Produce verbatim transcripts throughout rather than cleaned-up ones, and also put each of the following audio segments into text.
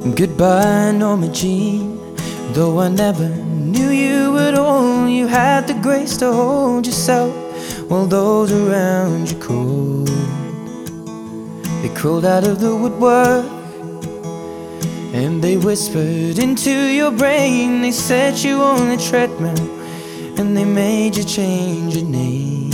Goodbye, Norma Jean. Though I never knew you at all, you had the grace to hold yourself while those around you crawled. They crawled out of the woodwork and they whispered into your brain. They set you on a treadmill and they made you change your name.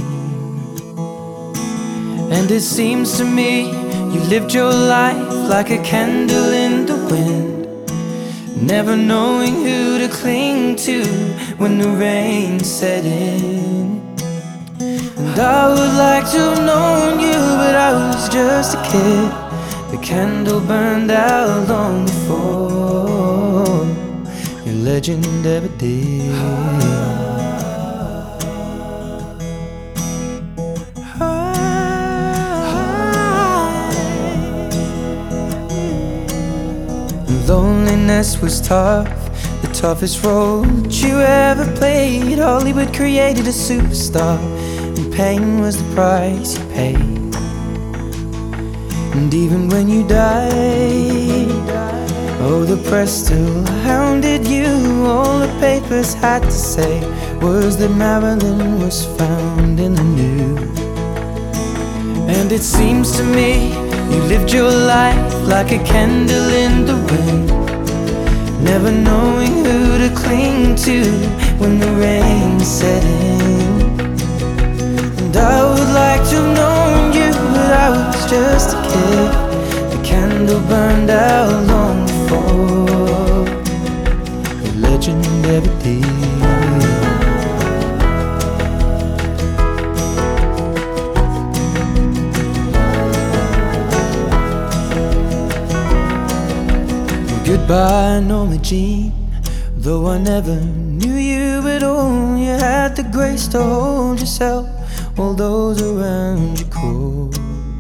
And it seems to me you lived your life like a candle in the wind, never knowing who to cling to when the rain set in. And I would like to have known you, but I was just a kid. The candle burned out long before your legend ever did. Loneliness was tough, the toughest role that you ever played. Hollywood created a superstar, and pain was the price you paid. And even when you died, oh, the press still hounded you. All the papers had to say was that Marilyn was found in the nude. And it seems to me you lived your life like a candle in the wind, never knowing who to cling to when the rain set in. And I would like to have known you, but I was just a kid. The candle burned out long before your legend ever did. Goodbye, Norma Jean. Though I never knew you at all, you had the grace to hold yourself while those around you crawled.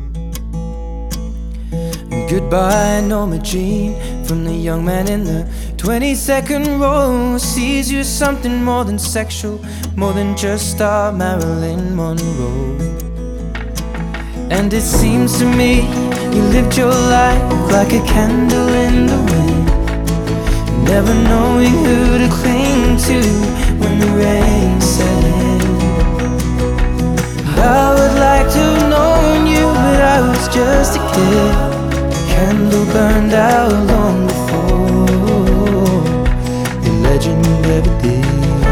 Goodbye, Norma Jean. From the young man in the twenty-second row, sees you as something more than sexual, more than just star Marilyn Monroe. And it seems to me you lived your life like a candle in the wind, never knowing who to cling to when the rain set in. I would like to have known you, but I was just a kid. The candle burned out long before your legend ever did.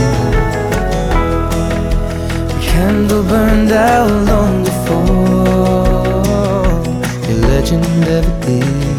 The candle burned out long before your legend ever did.